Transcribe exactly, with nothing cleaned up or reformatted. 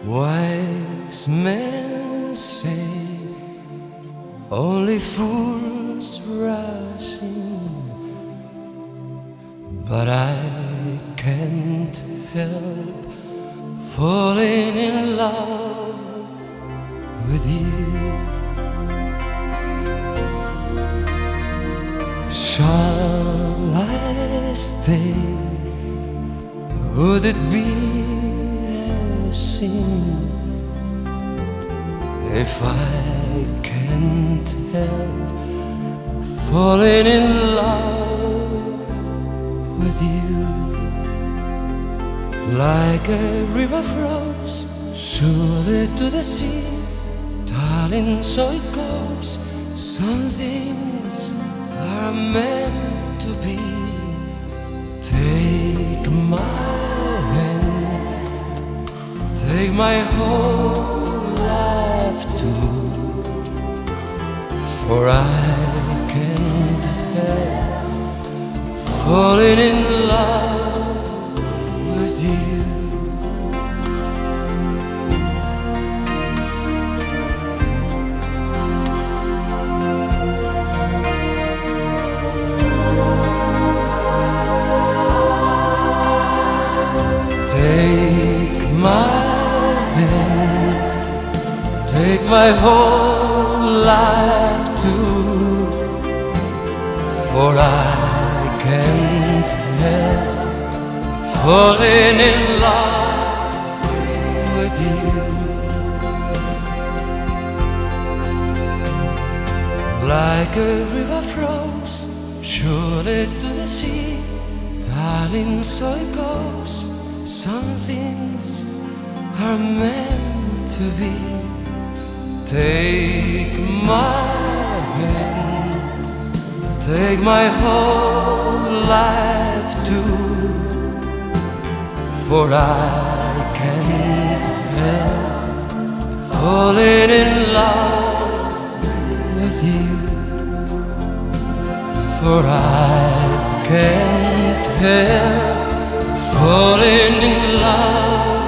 Wise men say only fools rush in, but I can't help falling in love with you. Shall I stay? Would it be a sin if I can't help falling in love with you? Like a river flows surely to the sea, darling, so it goes. Some things are meant to be. Take my hand, take my whole life too, for I can't help falling in love with you. Take my hand, take my whole life too, for I can't help falling in love with you. Like a river flows surely to the sea, darling, so it goes. Some things are meant to be. Take my hand, take my whole life too, for I can't help falling in love with you. For I can't help falling in love